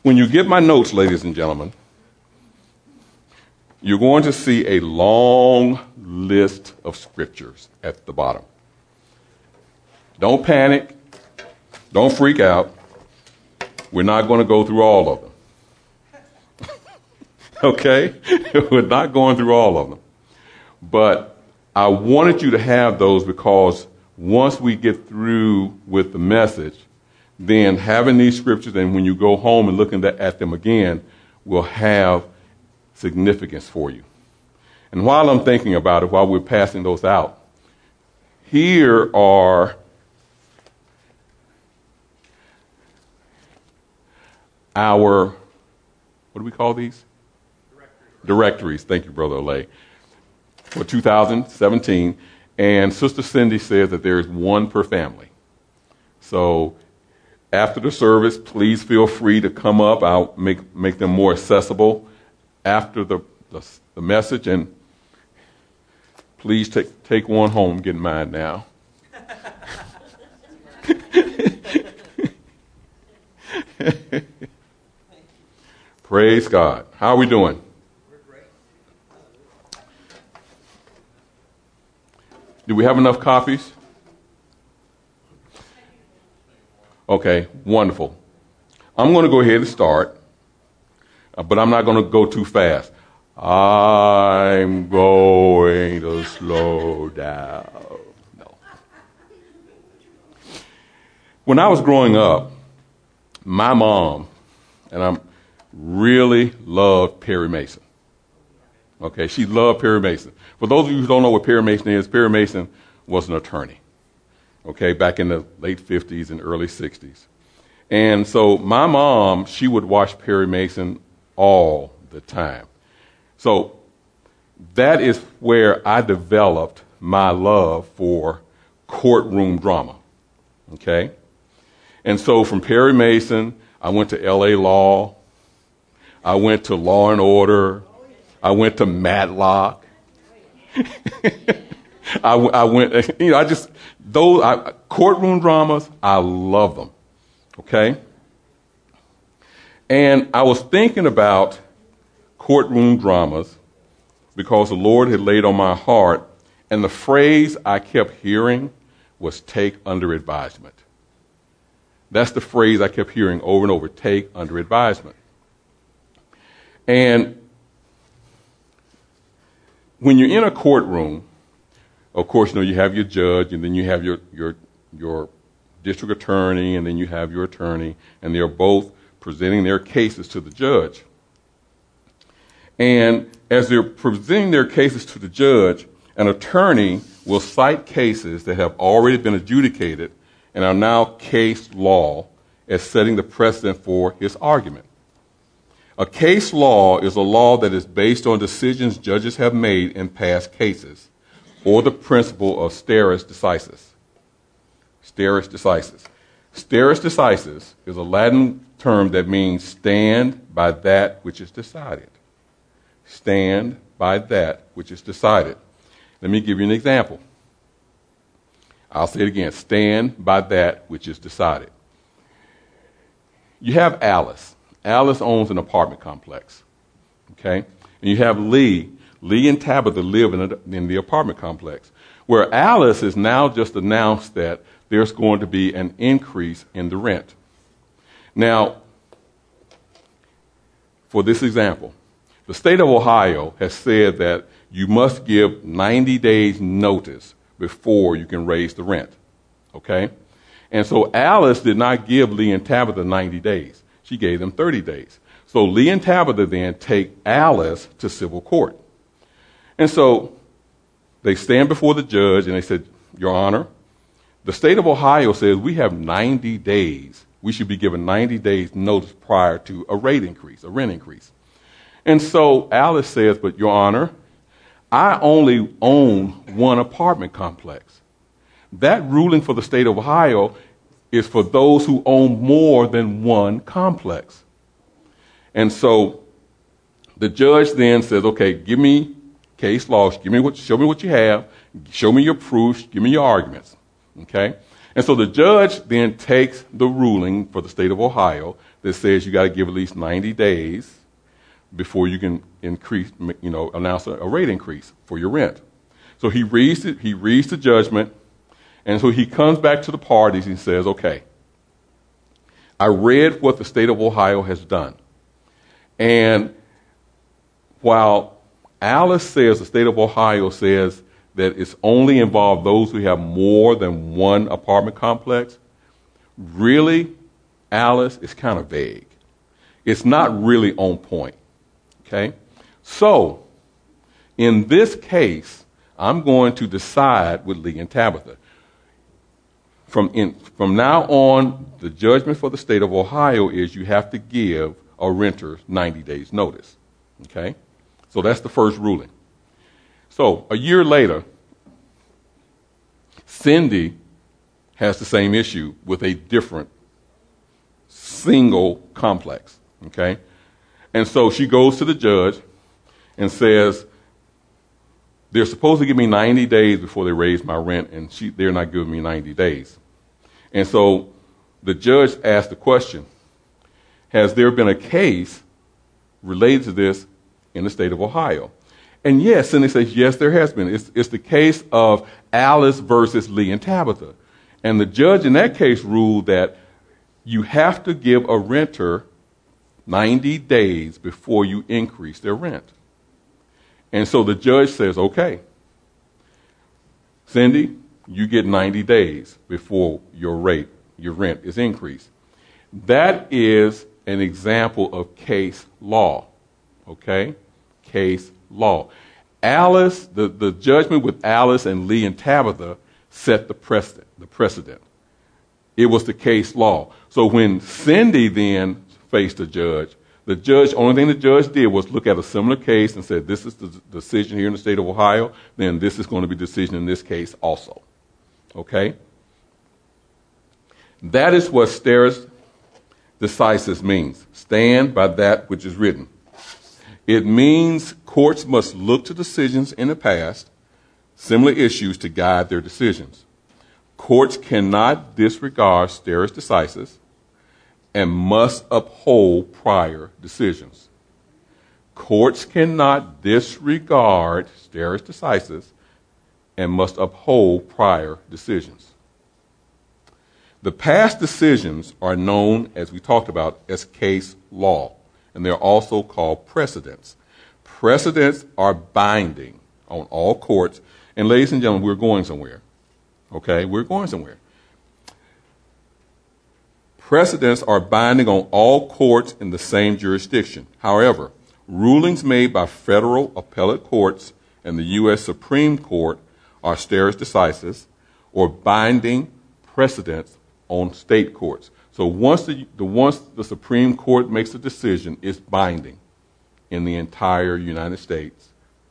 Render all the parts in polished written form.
When you get my notes, ladies and gentlemen, you're going to see a long list of scriptures at the bottom. Don't panic. Don't freak out. We're not going to go through all of them. Okay? We're not going through all of them. But I wanted you to have those because once we get through with the message, then having these scriptures and when you go home and looking at them again will have significance for you. And while I'm thinking about it, while we're passing those out, here are our, what do we call these? Directories. Thank you, Brother Olay. For 2017. And Sister Cindy says that there is one per family. So after the service, please feel free to come up. I'll make them more accessible after the message. And please take one home. Get mine now. Praise God. How are we doing? We're great. Do we have enough copies? Okay, wonderful. I'm going to go ahead and start, but I'm not going to go too fast. I'm going to slow down. No. When I was growing up, my mom, and I really loved Perry Mason. Okay, she loved Perry Mason. For those of you who don't know what Perry Mason is, Perry Mason was an attorney. Okay, back in the late 50s and early 60s. And so my mom, she would watch Perry Mason all the time. So that is where I developed my love for courtroom drama. Okay? And so from Perry Mason, I went to L.A. Law. I went to Law and Order. I went to Matlock. I went, courtroom dramas, I love them. Okay? And I was thinking about courtroom dramas because the Lord had laid on my heart, and the phrase I kept hearing was take under advisement. That's the phrase I kept hearing over and over, take under advisement. And when you're in a courtroom, of course, you have your judge, and then you have your district attorney, and then you have your attorney, and they're both presenting their cases to the judge. And as they're presenting their cases to the judge, an attorney will cite cases that have already been adjudicated and are now case law as setting the precedent for his argument. A case law is a law that is based on decisions judges have made in past cases, or the principle of stare decisis. Stare decisis. Stare decisis is a Latin term that means stand by that which is decided. Stand by that which is decided. Let me give you an example. I'll say it again. Stand by that which is decided. You have Alice. Alice owns an apartment complex. Okay? And you have Lee. Lee and Tabitha live in the apartment complex, where Alice has now just announced that there's going to be an increase in the rent. Now, for this example, the state of Ohio has said that you must give 90 days notice before you can raise the rent. Okay? And so Alice did not give Lee and Tabitha 90 days. She gave them 30 days. So Lee and Tabitha then take Alice to civil court. And so they stand before the judge and they said, Your Honor, the state of Ohio says we have 90 days. We should be given 90 days notice prior to a rent increase. And so Alice says, but Your Honor, I only own one apartment complex. That ruling for the state of Ohio is for those who own more than one complex. And so the judge then says, okay, give me case law, show me what you have, show me your proofs, give me your arguments. Okay? And so the judge then takes the ruling for the state of Ohio, that says you got to give at least 90 days before you can increase, announce a rate increase for your rent. So he reads the judgment, and so he comes back to the parties and says, okay, I read what the state of Ohio has done. And while Alice says, the state of Ohio says that it's only involved those who have more than one apartment complex, really, Alice, is kind of vague. It's not really on point. Okay? So, in this case, I'm going to decide with Lee and Tabitha. From now on, the judgment for the state of Ohio is you have to give a renter 90 days notice. Okay? So that's the first ruling. So a year later, Cindy has the same issue with a different single complex. Okay? And so she goes to the judge and says, they're supposed to give me 90 days before they raise my rent, and they're not giving me 90 days. And so the judge asked the question, has there been a case related to this in the state of Ohio? And yes, Cindy says, yes, there has been. It's the case of Alice versus Lee and Tabitha. And the judge in that case ruled that you have to give a renter 90 days before you increase their rent. And so the judge says, okay, Cindy, you get 90 days before your rent is increased. That is an example of case law. Okay? Case law. Alice, the judgment with Alice and Lee and Tabitha set the precedent. It was the case law. So when Cindy then faced the judge, only thing the judge did was look at a similar case and said, this is the decision here in the state of Ohio, then this is going to be the decision in this case also. Okay? That is what stare decisis means. Stand by that which is written. It means courts must look to decisions in the past, similar issues, to guide their decisions. Courts cannot disregard stare decisis and must uphold prior decisions. Courts cannot disregard stare decisis and must uphold prior decisions. The past decisions are known, as we talked about, as case law, and they're also called precedents. Precedents are binding on all courts, and ladies and gentlemen, we're going somewhere. Okay, we're going somewhere. Precedents are binding on all courts in the same jurisdiction. However, rulings made by federal appellate courts and the U.S. Supreme Court are stare decisis, or binding precedents on state courts. So once the Supreme Court makes a decision, it's binding in the entire United States.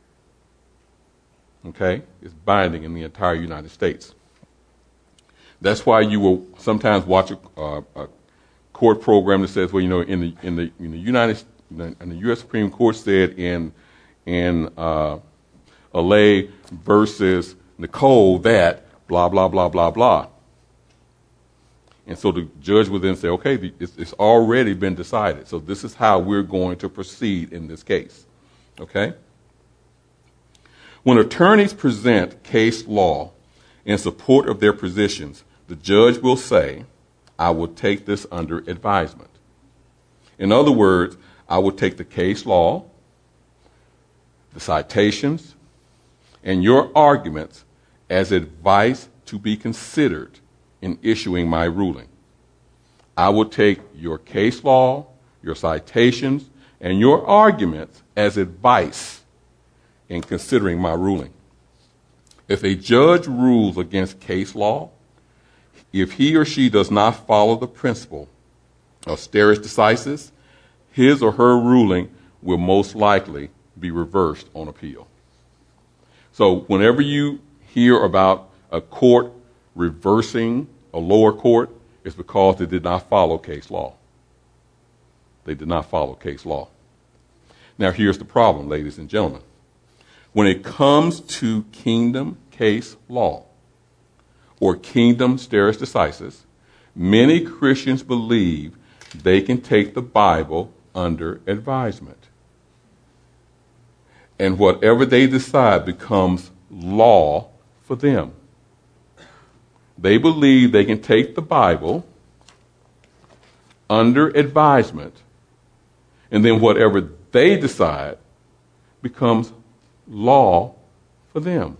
Okay? It's binding in the entire United States. That's why you will sometimes watch a court program that says, well, in the U.S. Supreme Court said in Allay versus Nicole that blah blah blah blah blah. And so the judge would then say, okay, it's already been decided. So this is how we're going to proceed in this case. Okay? When attorneys present case law in support of their positions, the judge will say, I will take this under advisement. In other words, I will take the case law, the citations, and your arguments as advice to be considered in issuing my ruling. I will take your case law, your citations, and your arguments as advice in considering my ruling. If a judge rules against case law, if he or she does not follow the principle of stare decisis, his or her ruling will most likely be reversed on appeal. So whenever you hear about a court reversing a lower court, it's because they did not follow case law. They did not follow case law. Now here's the problem, ladies and gentlemen. When it comes to kingdom case law or kingdom stare decisis, many Christians believe they can take the Bible under advisement. And whatever they decide becomes law for them. They believe they can take the Bible under advisement, and then whatever they decide becomes law for them.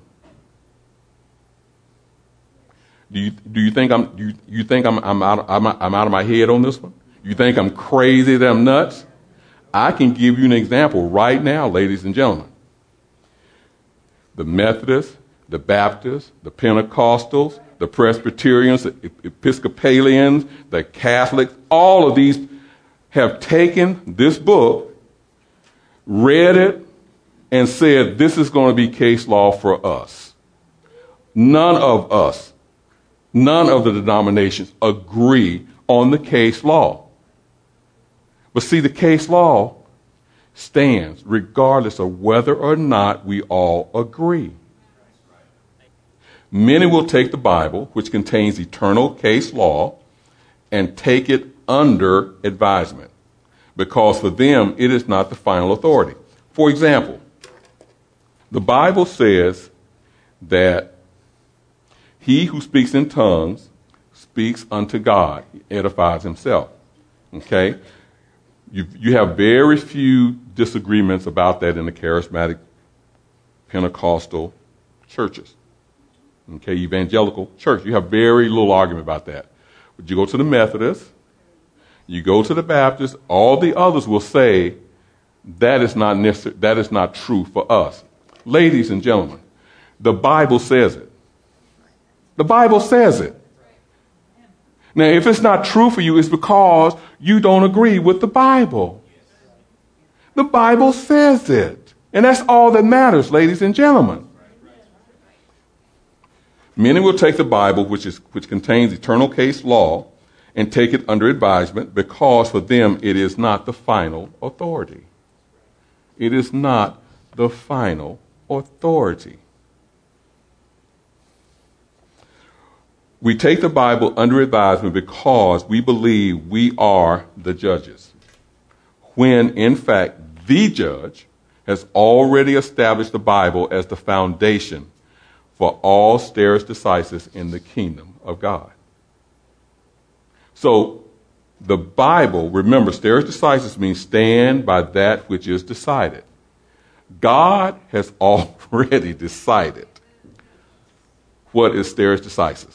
Do you think I'm out of my head on this one? You think I'm crazy, that I'm nuts? I can give you an example right now, ladies and gentlemen. The Methodists, the Baptists, the Pentecostals, the Presbyterians, the Episcopalians, the Catholics, all of these have taken this book, read it, and said, this is going to be case law for us. None of us, none of the denominations agree on the case law. But see, the case law stands regardless of whether or not we all agree. Many will take the Bible, which contains eternal case law, and take it under advisement, because for them it is not the final authority. For example, the Bible says that he who speaks in tongues speaks unto God, he edifies himself. Okay? You have very few disagreements about that in the charismatic Pentecostal churches. Okay, evangelical church. You have very little argument about that. But you go to the Methodists, you go to the Baptists, all the others will say that is not necessary, that is not true for us. Ladies and gentlemen, the Bible says it. The Bible says it. Now, if it's not true for you, it's because you don't agree with the Bible. The Bible says it. And that's all that matters, ladies and gentlemen. Many will take the Bible, which contains eternal case law, and take it under advisement, because for them it is not the final authority. It is not the final authority. We take the Bible under advisement because we believe we are the judges, when in fact the judge has already established the Bible as the foundation for all stare decisis in the kingdom of God. So the Bible, remember, stare decisis means stand by that which is decided. God has already decided what is stare decisis.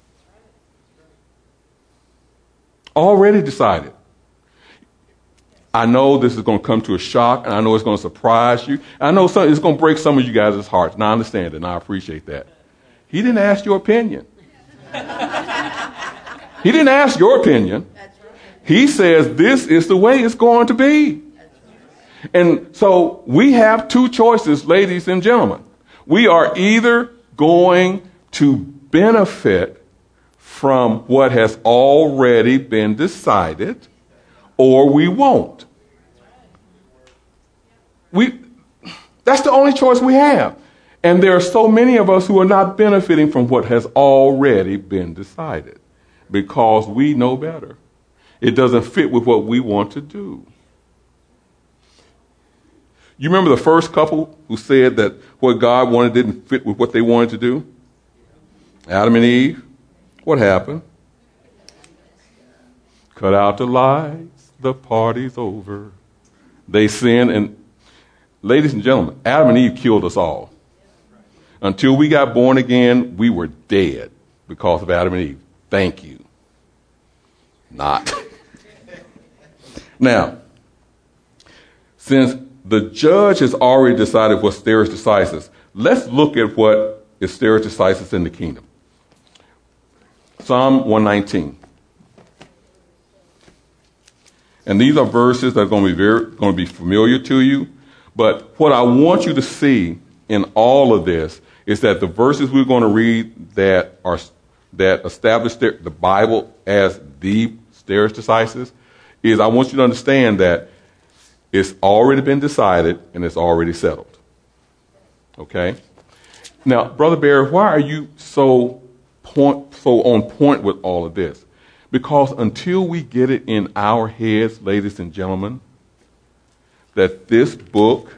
Already decided. I know this is going to come to a shock, and I know it's going to surprise you. I know it's going to break some of you guys' hearts, and I understand it, and I appreciate that. He didn't ask your opinion. He didn't ask your opinion. He says this is the way it's going to be. And so we have two choices, ladies and gentlemen. We are either going to benefit from what has already been decided, or we won't. That's the only choice we have. And there are so many of us who are not benefiting from what has already been decided, because we know better. It doesn't fit with what we want to do. You remember the first couple who said that what God wanted didn't fit with what they wanted to do? Adam and Eve. What happened? Cut out the lights, the party's over. They sinned, and ladies and gentlemen, Adam and Eve killed us all. Until we got born again, we were dead because of Adam and Eve. Thank you. Not. Now, since the judge has already decided what stare decisis, let's look at what is stare decisis in the kingdom. Psalm 119. And these are verses that are going to be familiar to you. But what I want you to see in all of this is that the verses we're going to read that establish the Bible as the stare decisis is, I want you to understand that it's already been decided and it's already settled. Okay? Now, Brother Barry, why are you so on point with all of this? Because until we get it in our heads, ladies and gentlemen, that this book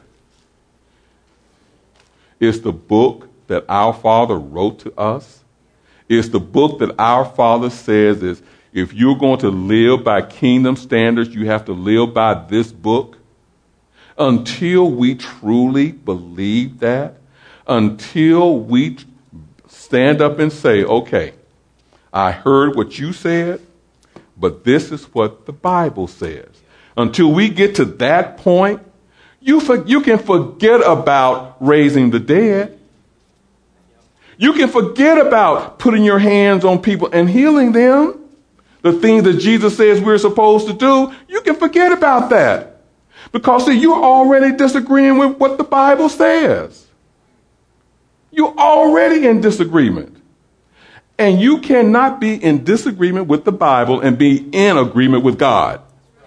is the book that our Father wrote to us, it's the book that our Father says is, if you're going to live by kingdom standards, you have to live by this book. Until we truly believe that, until we stand up and say, okay, I heard what you said, but this is what the Bible says. Until we get to that point, you can forget about raising the dead. You can forget about putting your hands on people and healing them. The things that Jesus says we're supposed to do, you can forget about that. Because, see, you're already disagreeing with what the Bible says. You're already in disagreement. And you cannot be in disagreement with the Bible and be in agreement with God.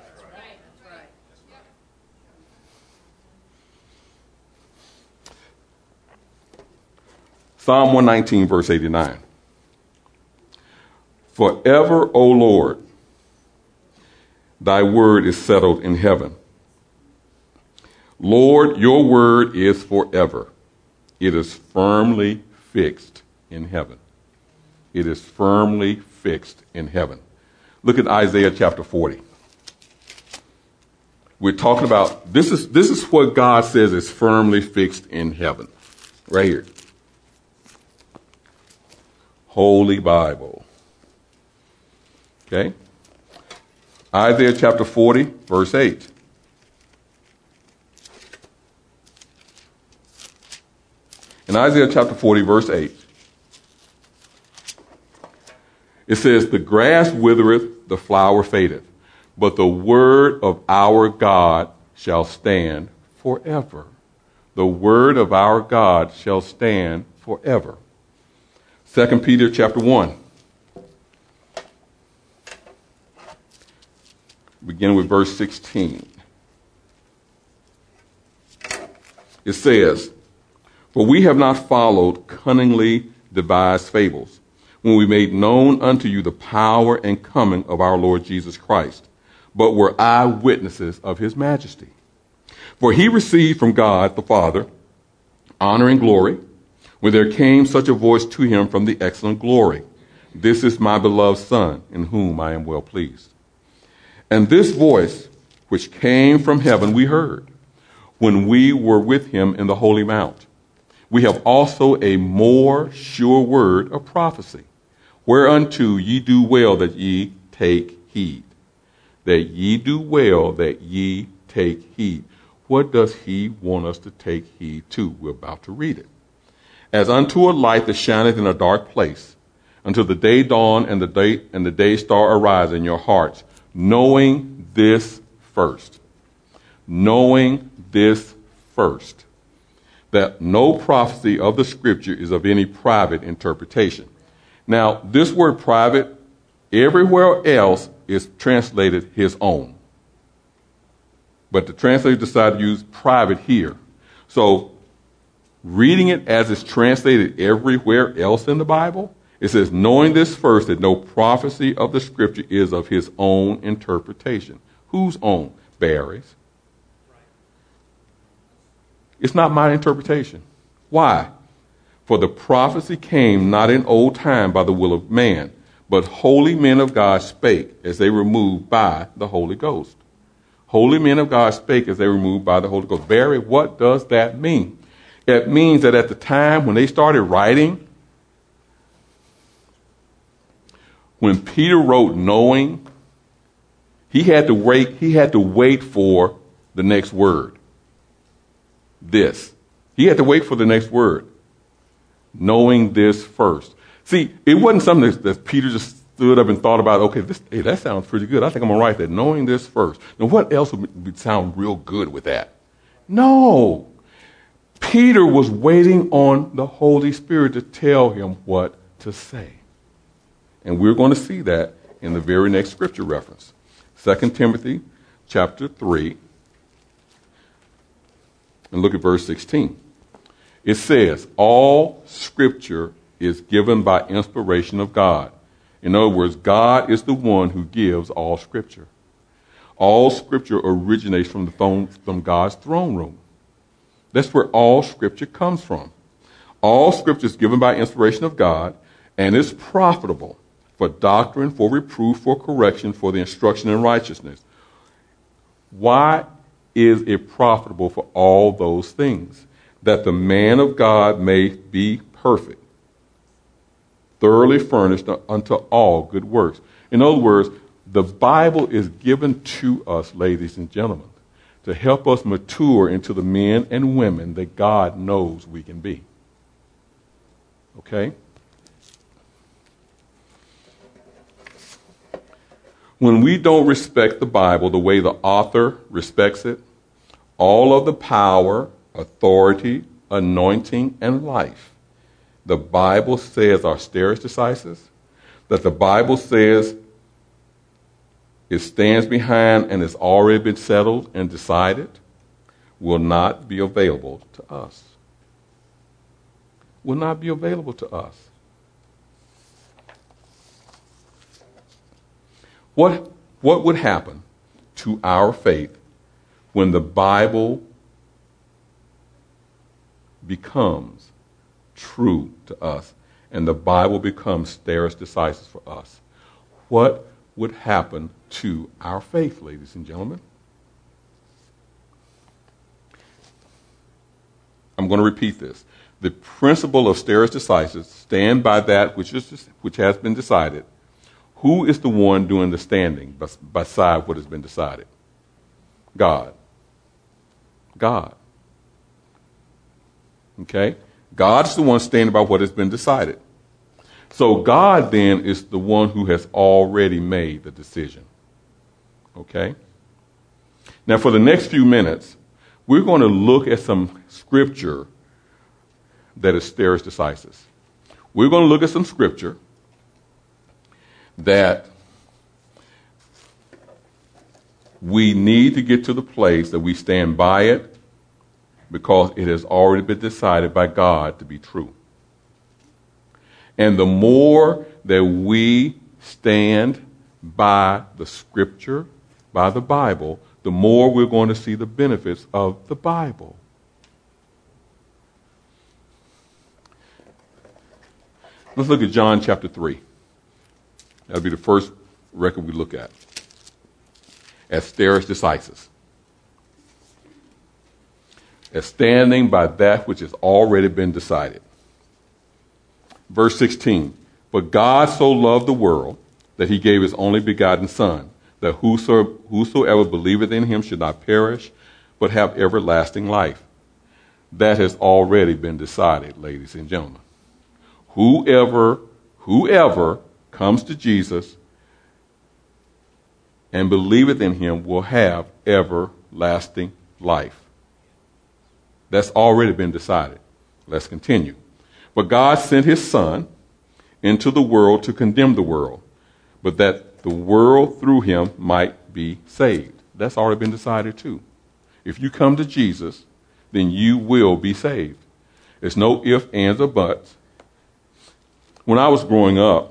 Psalm 119, verse 89. Forever, O Lord, thy word is settled in heaven. Lord, your word is forever. It is firmly fixed in heaven. It is firmly fixed in heaven. Look at Isaiah chapter 40. We're talking about, this is what God says is firmly fixed in heaven. Right here. Holy Bible. Okay? Isaiah chapter 40, verse 8. In Isaiah chapter 40, verse 8, it says, the grass withereth, the flower fadeth, but the word of our God shall stand forever. The word of our God shall stand forever. 2 Peter chapter 1. Begin with verse 16. It says, for we have not followed cunningly devised fables, when we made known unto you the power and coming of our Lord Jesus Christ, but were eyewitnesses of his majesty. For he received from God the Father honor and glory, when there came such a voice to him from the excellent glory, this is my beloved Son, in whom I am well pleased. And this voice, which came from heaven, we heard, when we were with him in the holy mount. We have also a more sure word of prophecy, whereunto ye do well that ye take heed. That ye do well that ye take heed. What does he want us to take heed to? We're about to read it. As unto a light that shineth in a dark place, until the day dawn and the day star arise in your hearts, knowing this first. Knowing this first. That no prophecy of the scripture is of any private interpretation. Now, this word private, everywhere else is translated his own. But the translator decided to use private here. So, reading it as it's translated everywhere else in the Bible, it says, knowing this first, that no prophecy of the scripture is of his own interpretation. Whose own? Barry's. It's not my interpretation. Why? For the prophecy came not in old time by the will of man, but holy men of God spake as they were moved by the Holy Ghost. Holy men of God spake as they were moved by the Holy Ghost. Barry, what does that mean? It means that at the time when they started writing, when Peter wrote knowing, he had to wait for the next word. This. He had to wait for the next word. Knowing this first. See, it wasn't something that Peter just stood up and thought about, okay, that sounds pretty good. I think I'm going to write that. Knowing this first. Now, what else would sound real good with that? No. Peter was waiting on the Holy Spirit to tell him what to say. And we're going to see that in the very next scripture reference. 2 Timothy chapter 3. And look at verse 16. It says, all scripture is given by inspiration of God In other words, God is the one who gives all Scripture. All Scripture originates from God's throne room. That's where all Scripture comes from. All Scripture is given by inspiration of God and is profitable for doctrine, for reproof, for correction, for the instruction in righteousness. Why is it profitable for all those things? That the man of God may be perfect, thoroughly furnished unto all good works. In other words, the Bible is given to us, ladies and gentlemen, to help us mature into the men and women that God knows we can be. Okay? When we don't respect the Bible the way the author respects it, all of the power, authority, anointing, and life the Bible says are stare decisis, that the Bible says it stands behind and has already been settled and decided, will not be available to us. Will not be available to us. What would happen to our faith when the Bible becomes true to us and the Bible becomes stare decisis for us? What would happen to our faith, ladies and gentlemen? I'm going to repeat this. The principle of stare decisis, stand by that which has been decided. Who is the one doing the standing beside what has been decided? God. God. Okay? God's the one standing by what has been decided. So God then is the one who has already made the decision. Okay? Now for the next few minutes, we're going to look at some scripture that is stare decisis. We're going to look at some scripture that we need to get to the place that we stand by it because it has already been decided by God to be true. And the more that we stand by the Scripture, by the Bible, the more we're going to see the benefits of the Bible. Let's look at John chapter 3. That'll be the first record we look at. As stare decisis. As standing by that which has already been decided. Verse 16. But God so loved the world that he gave his only begotten Son, that whosoever believeth in him should not perish, but have everlasting life. That has already been decided, ladies and gentlemen. Whoever comes to Jesus and believeth in him will have everlasting life. That's already been decided. Let's continue. But God sent his Son into the world to condemn the world, but that the world through him might be saved. That's already been decided too. If you come to Jesus, then you will be saved. There's no ifs, ands, or buts. When I was growing up,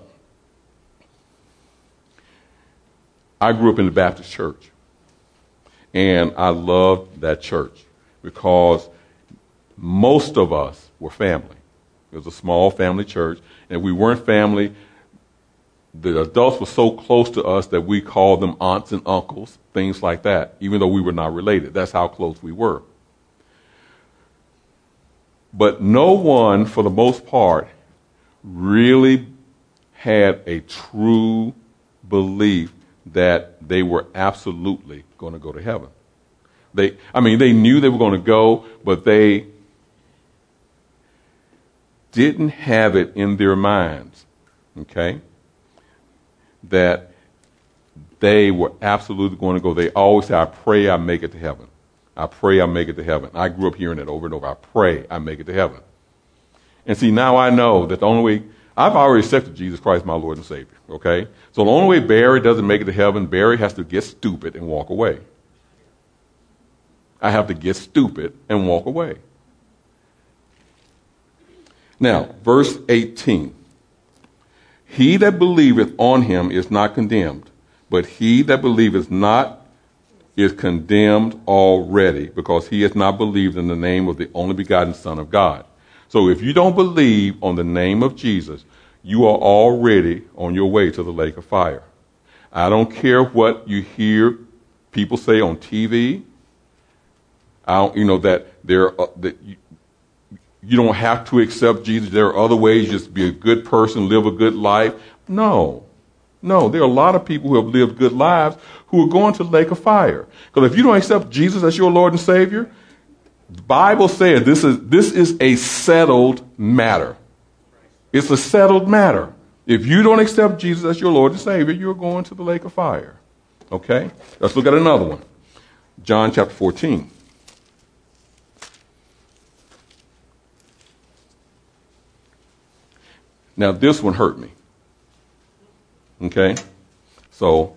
I grew up in the Baptist church. And I loved that church because most of us were family. It was a small family church. And if we weren't family, the adults were so close to us that we called them aunts and uncles, things like that, even though we were not related. That's how close we were. But no one, for the most part, really had a true belief that they were absolutely going to go to heaven. They knew they were going to go, but they didn't have it in their minds, okay, that they were absolutely going to go. They always say, I pray I make it to heaven. I pray I make it to heaven. I grew up hearing it over and over. I pray I make it to heaven. And see, now I know that the only way, I've already accepted Jesus Christ, my Lord and Savior, okay? So the only way Barry doesn't make it to heaven, Barry has to get stupid and walk away. I have to get stupid and walk away. Now, verse 18. He that believeth on him is not condemned, but he that believeth not is condemned already, because he has not believed in the name of the only begotten Son of God. So if you don't believe on the name of Jesus, you are already on your way to the lake of fire. I don't care what you hear people say on TV. That you don't have to accept Jesus. There are other ways, just be a good person, live a good life. No, there are a lot of people who have lived good lives who are going to the lake of fire. Because if you don't accept Jesus as your Lord and Savior, the Bible says this is a settled matter. It's a settled matter. If you don't accept Jesus as your Lord and Savior, you're going to the lake of fire. Okay? Let's look at another one. John chapter 14. Now, this one hurt me. Okay? So,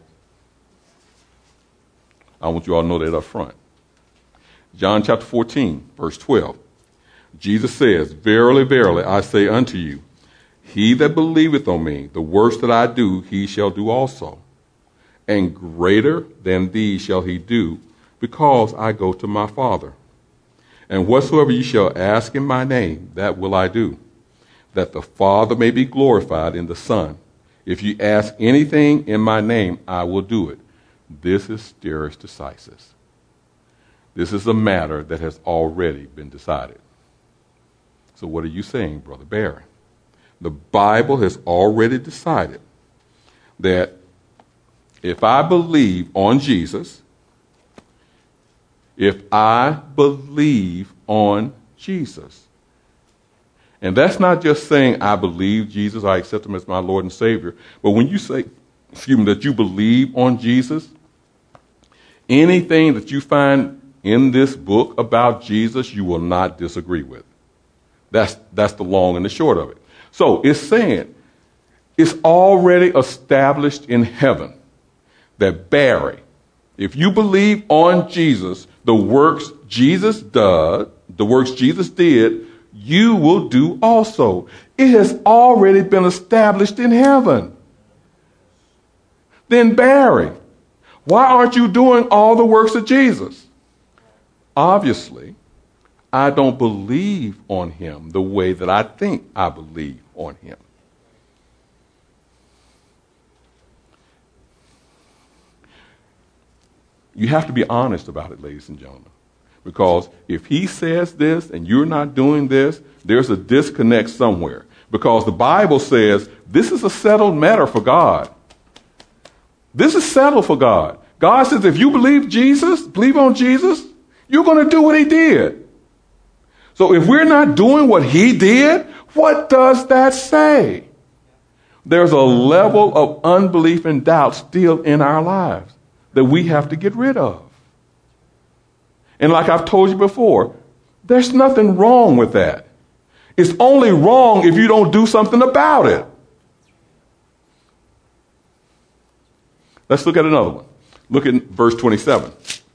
I want you all to know that up front. John chapter 14, verse 12. Jesus says, Verily, verily, I say unto you, he that believeth on me, the works that I do, he shall do also. And greater than these shall he do, because I go to my Father. And whatsoever ye shall ask in my name, that will I do, that the Father may be glorified in the Son. If ye ask anything in my name, I will do it. This is stare decisis. This is a matter that has already been decided. So what are you saying, Brother Barry? The Bible has already decided that if I believe on Jesus, and that's not just saying I believe Jesus, I accept him as my Lord and Savior, but when you say, that you believe on Jesus, anything that you find in this book about Jesus, you will not disagree with. That's the long and the short of it. So it's saying it's already established in heaven that Barry, if you believe on Jesus, the works Jesus did, you will do also. It has already been established in heaven. Then Barry, why aren't you doing all the works of Jesus? Obviously, I don't believe on him the way that I think I believe on him. You have to be honest about it, ladies and gentlemen. Because if he says this and you're not doing this, there's a disconnect somewhere. Because the Bible says this is a settled matter for God. This is settled for God. God says if you believe on Jesus, you're going to do what he did. So if we're not doing what he did, what does that say? There's a level of unbelief and doubt still in our lives that we have to get rid of. And like I've told you before, there's nothing wrong with that. It's only wrong if you don't do something about it. Let's look at another one. Look at verse 27.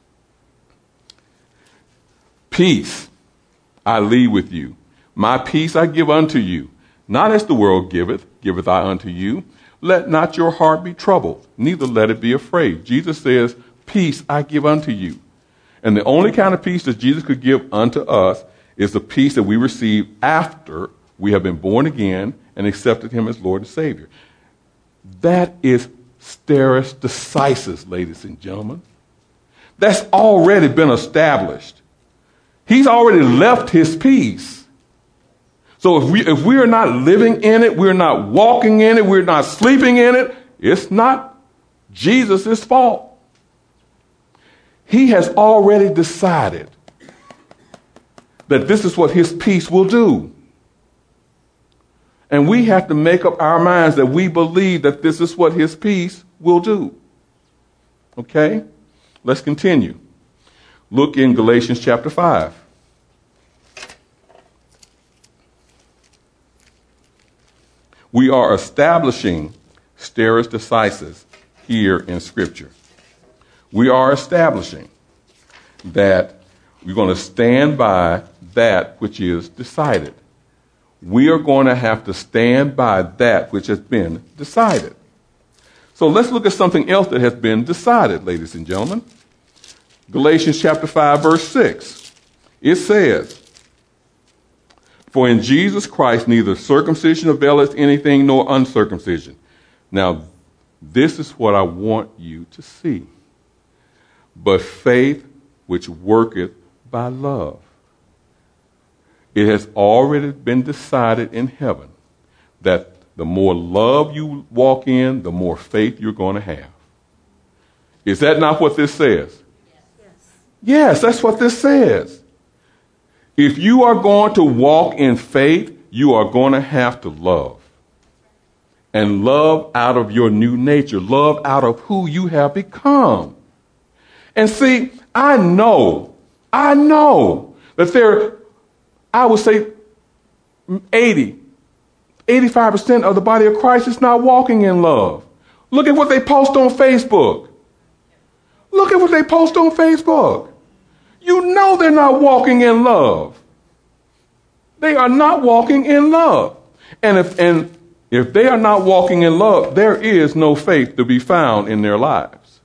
Peace I leave with you. My peace I give unto you. Not as the world giveth I unto you. Let not your heart be troubled, neither let it be afraid. Jesus says, peace I give unto you. And the only kind of peace that Jesus could give unto us is the peace that we receive after we have been born again and accepted him as Lord and Savior. That is stare decisis, ladies and gentlemen. That's already been established. He's already left his peace. So if we are not living in it, we're not walking in it, we're not sleeping in it, it's not Jesus' fault. He has already decided that this is what his peace will do. And we have to make up our minds that we believe that this is what his peace will do. Okay? Let's continue. Look in Galatians chapter 5. We are establishing stare decisis here in Scripture. We are establishing that we're going to stand by that which is decided. we are going to have to stand by that which has been decided. So let's look at something else that has been decided, ladies and gentlemen. Galatians chapter 5, verse 6. It says, "For in Jesus Christ neither circumcision availeth anything nor uncircumcision." Now, this is what I want you to see. "But faith which worketh by love." It has already been decided in heaven that the more love you walk in, the more faith you're going to have. Is that not what this says? Yes, that's what this says. If you are going to walk in faith, you are going to have to love. And love out of your new nature, love out of who you have become. And see, I know that there, I would say 85% of the body of Christ is not walking in love. Look at what they post on Facebook. Look at what they post on Facebook. You know they're not walking in love. They are not walking in love. And if they are not walking in love, there is no faith to be found in their lives.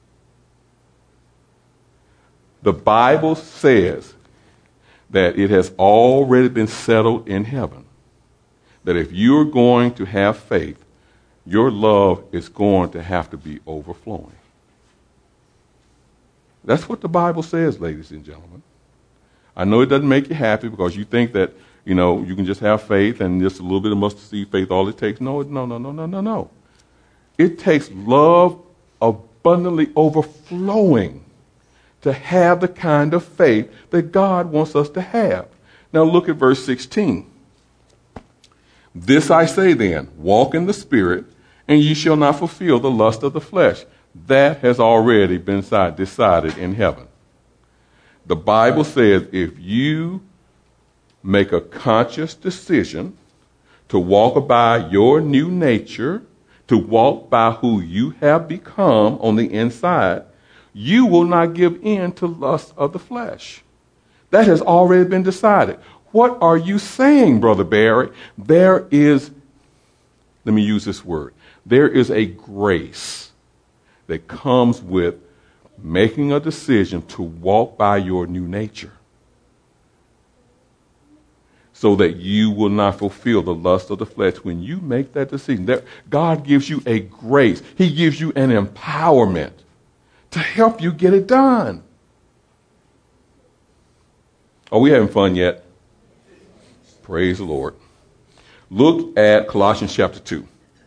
The Bible says that it has already been settled in heaven that if you're going to have faith, your love is going to have to be overflowing. That's what the Bible says, ladies and gentlemen. I know it doesn't make you happy because you think that, you can just have faith and just a little bit of mustard seed faith, all it takes. No. It takes love abundantly overflowing to have the kind of faith that God wants us to have. Now look at verse 16. "This I say then, walk in the Spirit, and ye shall not fulfill the lust of the flesh." That has already been decided in heaven. The Bible says if you make a conscious decision to walk by your new nature, to walk by who you have become on the inside, you will not give in to lust of the flesh. That has already been decided. What are you saying, Brother Barry? There is, let me use this word, there is a grace that comes with making a decision to walk by your new nature so that you will not fulfill the lust of the flesh. When you make that decision, God gives you a grace. He gives you an empowerment to help you get it done. Are we having fun yet? Praise the Lord. Look at Colossians chapter 2.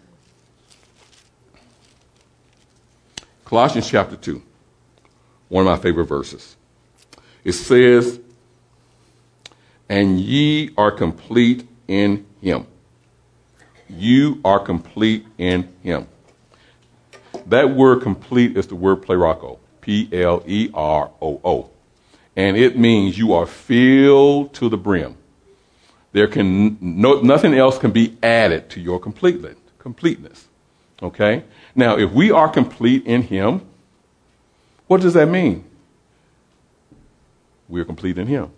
Colossians chapter 2, one of my favorite verses. It says, "And ye are complete in him." You are complete in him. That word complete is the word pleroo, P-L-E-R-O-O. And it means you are filled to the brim. Nothing else can be added to your completeness. Okay? Now, if we are complete in him, what does that mean? We're complete in him.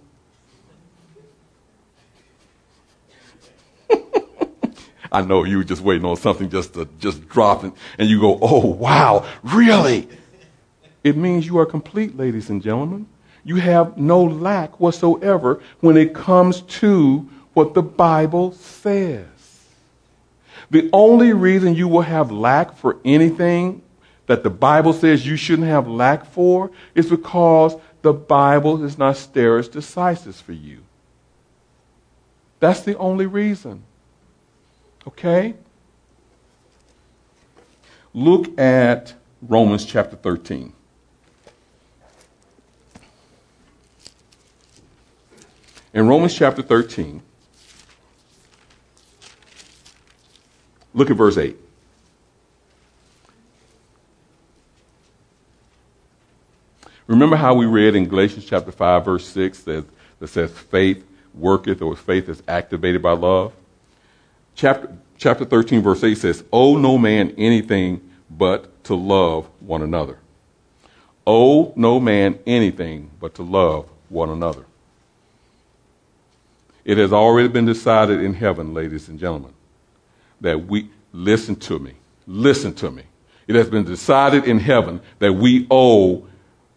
I know you were just waiting on something just to drop and you go, "Oh, wow, really?" It means you are complete, ladies and gentlemen. You have no lack whatsoever when it comes to what the Bible says. The only reason you will have lack for anything that the Bible says you shouldn't have lack for is because the Bible is not stare decisis for you. That's the only reason. Okay? Look at Romans chapter 13. In Romans chapter 13, look at verse 8. Remember how we read in Galatians chapter 5, verse 6 that says faith worketh, or faith is activated by love? Chapter 13, verse 8 says, "Owe no man anything but to love one another." Owe no man anything but to love one another. It has already been decided in heaven, ladies and gentlemen, that listen to me. It has been decided in heaven that we owe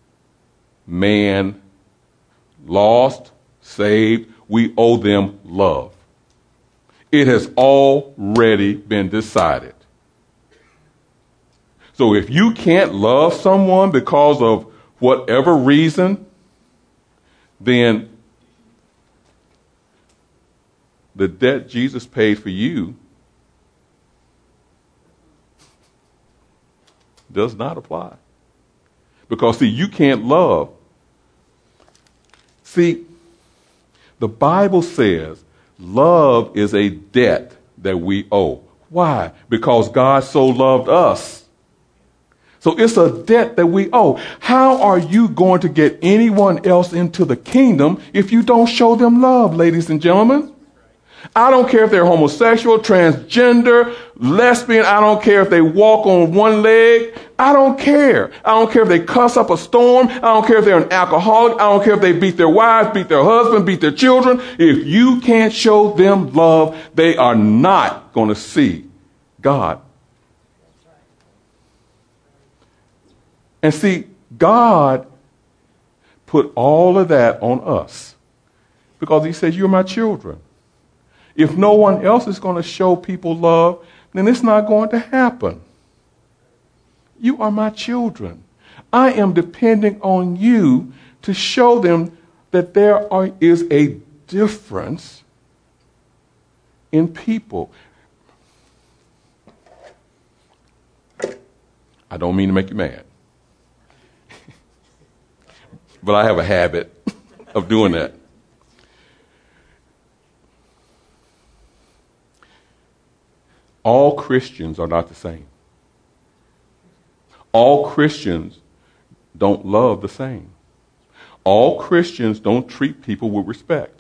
man lost, saved, we owe them love. It has already been decided. So if you can't love someone because of whatever reason, then the debt Jesus paid for you does not apply. Because, see, you can't love. See, the Bible says love is a debt that we owe. Why? Because God so loved us. So it's a debt that we owe. How are you going to get anyone else into the kingdom if you don't show them love, ladies and gentlemen? I don't care if they're homosexual, transgender, lesbian. I don't care if they walk on one leg. I don't care. I don't care if they cuss up a storm. I don't care if they're an alcoholic. I don't care if they beat their wives, beat their husband, beat their children. If you can't show them love, they are not going to see God. And see, God put all of that on us because he says, you're my children. If no one else is going to show people love, then it's not going to happen. You are my children. I am depending on you to show them that there is a difference in people. I don't mean to make you mad, but I have a habit of doing that. All Christians are not the same. All Christians don't love the same. All Christians don't treat people with respect.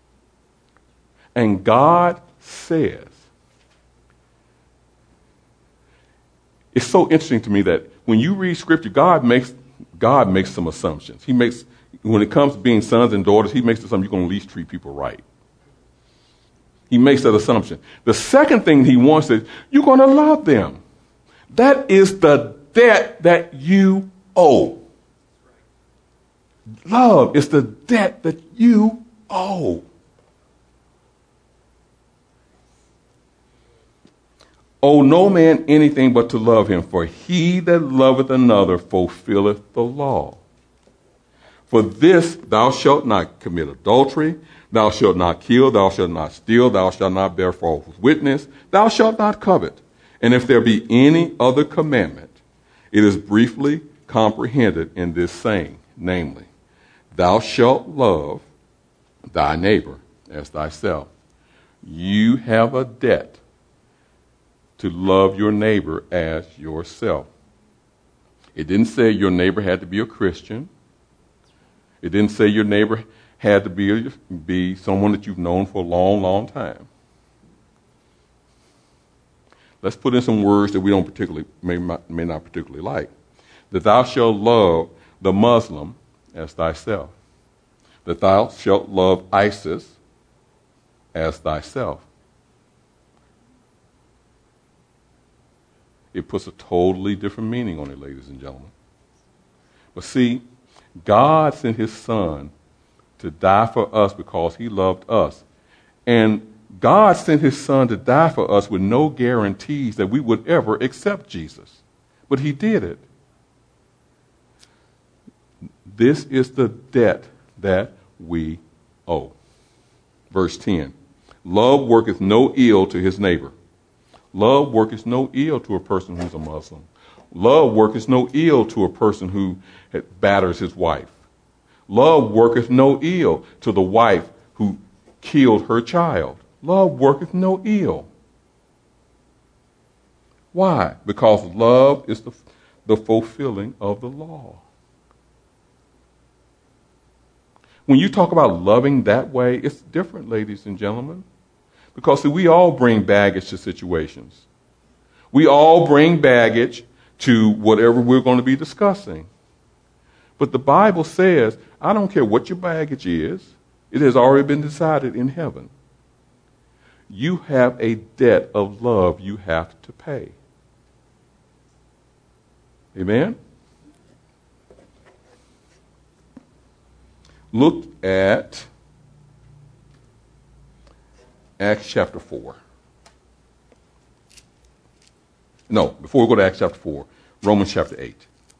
And God says, it's so interesting to me that when you read Scripture, God makes some assumptions. When it comes to being sons and daughters, he makes the assumption you're going to at least treat people right. He makes that assumption. The second thing he wants is you're going to love them. That is the debt that you owe. Love is the debt that you owe. Owe no man anything but to love him, for he that loveth another fulfilleth the law. For this thou shalt not commit adultery, thou shalt not kill, thou shalt not steal, thou shalt not bear false witness, thou shalt not covet. And if there be any other commandment, it is briefly comprehended in this saying, namely, thou shalt love thy neighbor as thyself. You have a debt to love your neighbor as yourself. It didn't say your neighbor had to be a Christian. It didn't say your neighbor had to be someone that you've known for a long, long time. Let's put in some words that we don't may not particularly like. That thou shalt love the Muslim as thyself. That thou shalt love ISIS as thyself. It puts a totally different meaning on it, ladies and gentlemen. But see, God sent his son to die for us because he loved us. And God sent his son to die for us with no guarantees that we would ever accept Jesus. But he did it. This is the debt that we owe. Verse 10. Love worketh no ill to his neighbor. Love worketh no ill to a person who's a Muslim. Love worketh no ill to a person who batters his wife. Love worketh no ill to the wife who killed her child. Love worketh no ill. Why? Because love is the fulfilling of the law. When you talk about loving that way, it's different, ladies and gentlemen. Because see, we all bring baggage to situations. We all bring baggage to whatever we're going to be discussing. But the Bible says, I don't care what your baggage is. It has already been decided in heaven. You have a debt of love you have to pay. Amen? Look at Acts chapter 4. No, before we go to Acts chapter 4, Romans chapter 8.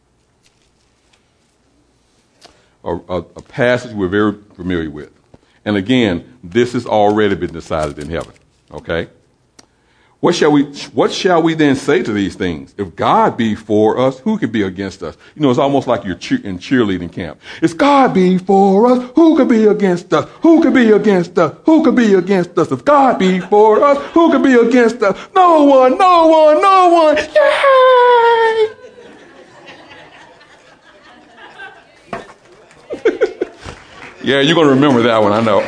A passage we're very familiar with. And again, this has already been decided in heaven. Okay? What shall we then say to these things? If God be for us, who can be against us? You know, it's almost like you're in cheerleading camp. If God be for us, who can be against us? Who can be against us? Who can be against us? If God be for us, who can be against us? No one, no one, no one. Yay! Yeah, you're going to remember that one, I know.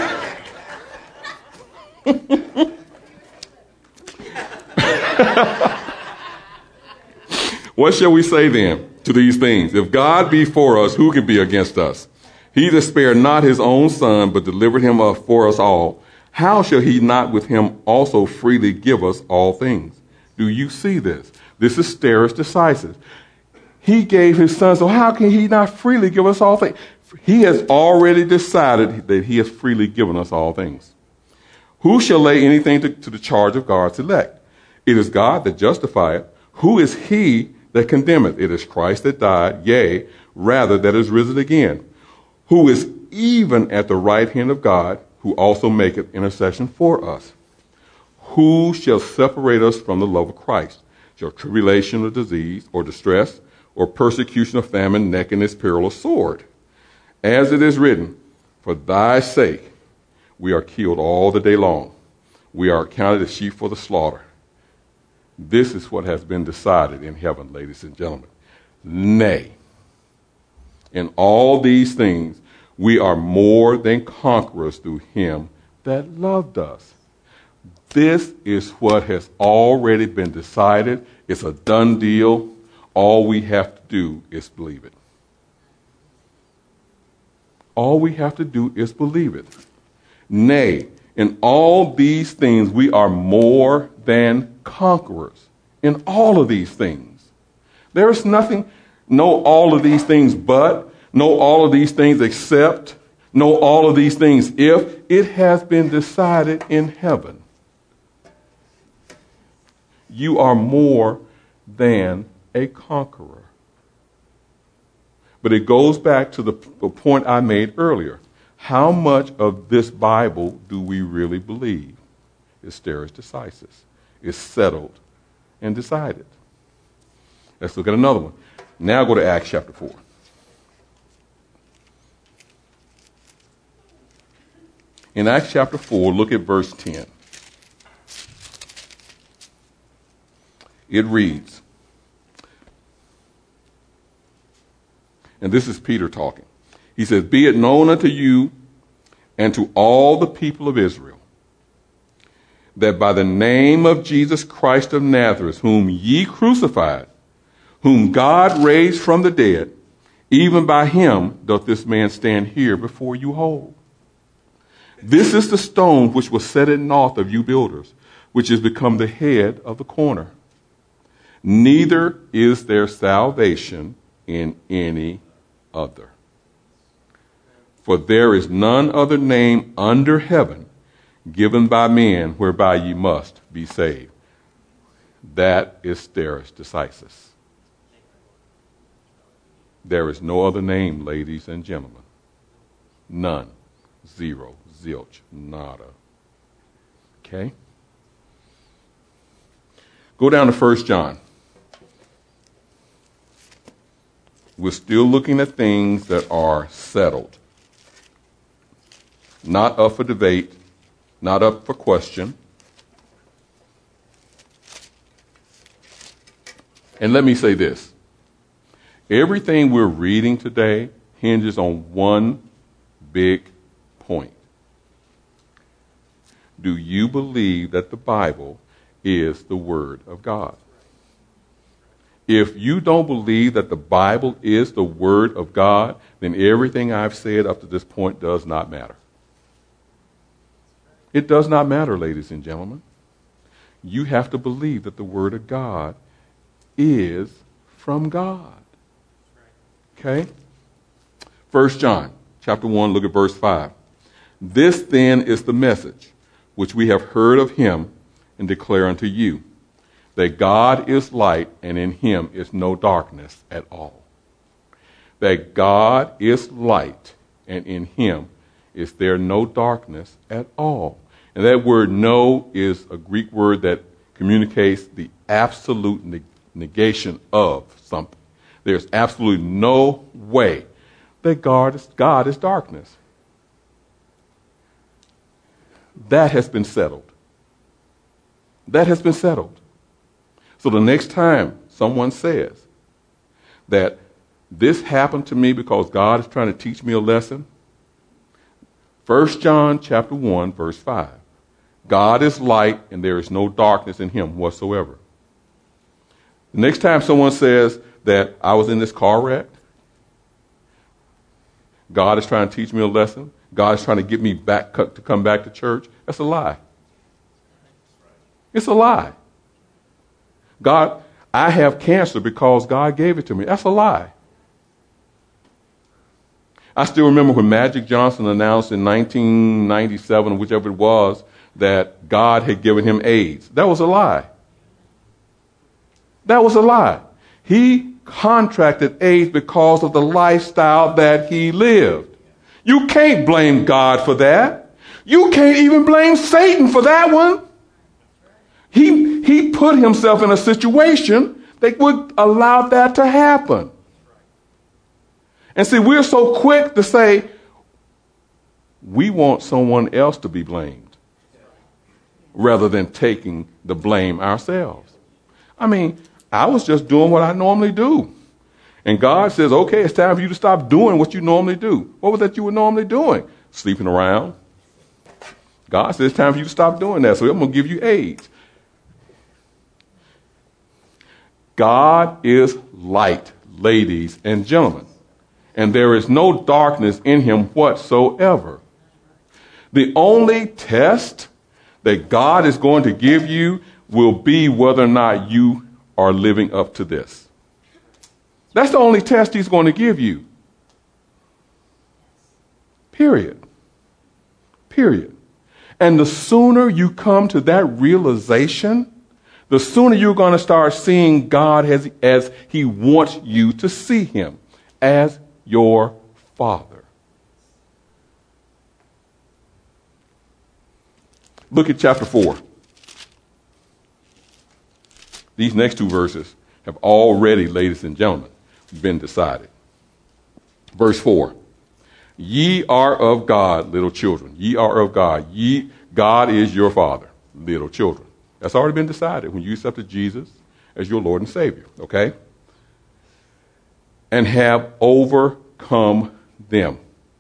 What shall we say then to these things? If God be for us, who can be against us? He that spared not his own son, but delivered him up for us all, how shall he not with him also freely give us all things? Do you see this? This is Aorist decisis. He gave his son, so how can he not freely give us all things? He has already decided that he has freely given us all things. Who shall lay anything to the charge of God's elect? It is God that justifieth. Who is he that condemneth? It is Christ that died, yea, rather that is risen again, who is even at the right hand of God, who also maketh intercession for us. Who shall separate us from the love of Christ? Shall tribulation or disease or distress or persecution or famine, nakedness, peril, or sword? As it is written, for thy sake we are killed all the day long. We are accounted as sheep for the slaughter. This is what has been decided in heaven, ladies and gentlemen. Nay, in all these things we are more than conquerors through him that loved us. This is what has already been decided. It's a done deal. All we have to do is believe it. All we have to do is believe it. Nay, in all these things we are more than conquerors. In all of these things. There is nothing, no all of these things but, no all of these things except, no all of these things if. It has been decided in heaven. You are more than a conqueror. But it goes back to the point I made earlier. How much of this Bible do we really believe? It's Aorist decisis. It's settled and decided. Let's look at another one. Now go to Acts chapter 4. In Acts chapter 4, look at verse 10. It reads, and this is Peter talking. He says, be it known unto you and to all the people of Israel that by the name of Jesus Christ of Nazareth, whom ye crucified, whom God raised from the dead, even by him doth this man stand here before you whole. This is the stone which was set at naught of you builders, which is become the head of the corner. Neither is there salvation in any other. For there is none other name under heaven given by men whereby ye must be saved. That is Aorist decisis. There is no other name, ladies and gentlemen. None. Zero. Zilch. Nada. Okay? Go down to 1 John. We're still looking at things that are settled. Not up for debate, not up for question. And let me say this. Everything we're reading today hinges on one big point. Do you believe that the Bible is the Word of God? If you don't believe that the Bible is the Word of God, then everything I've said up to this point does not matter. It does not matter, ladies and gentlemen. You have to believe that the Word of God is from God. Okay? 1 John chapter 1, look at verse 5. This then is the message which we have heard of him and declare unto you, that God is light and in him is no darkness at all. That God is light and in him is there no darkness at all. And that word no is a Greek word that communicates the absolute negation of something. There's absolutely no way that God is darkness. That has been settled. That has been settled. So the next time someone says that this happened to me because God is trying to teach me a lesson, 1 John chapter 1, verse 5. God is light and there is no darkness in him whatsoever. The next time someone says that I was in this car wreck, God is trying to teach me a lesson, God is trying to get me back to come back to church, that's a lie. It's a lie. God, I have cancer because God gave it to me. That's a lie. I still remember when Magic Johnson announced in 1997, whichever it was, that God had given him AIDS. That was a lie. That was a lie. He contracted AIDS because of the lifestyle that he lived. You can't blame God for that. You can't even blame Satan for that one. He put himself in a situation that would allow that to happen. And see, we're so quick to say, we want someone else to be blamed rather than taking the blame ourselves. I mean, I was just doing what I normally do. And God says, okay, it's time for you to stop doing what you normally do. What was that you were normally doing? Sleeping around. God says it's time for you to stop doing that, so I'm going to give you AIDS. God is light, ladies and gentlemen, and there is no darkness in him whatsoever. The only test that God is going to give you will be whether or not you are living up to this. That's the only test he's going to give you. Period. Period. And the sooner you come to that realization, the sooner you're going to start seeing God as he wants you to see him, as your Father. Look at chapter 4. These next two verses have already, ladies and gentlemen, been decided. Verse 4. Ye are of God, little children. Ye are of God. God is your Father, little children. That's already been decided when you accepted Jesus as your Lord and Savior, okay? And have overcome them.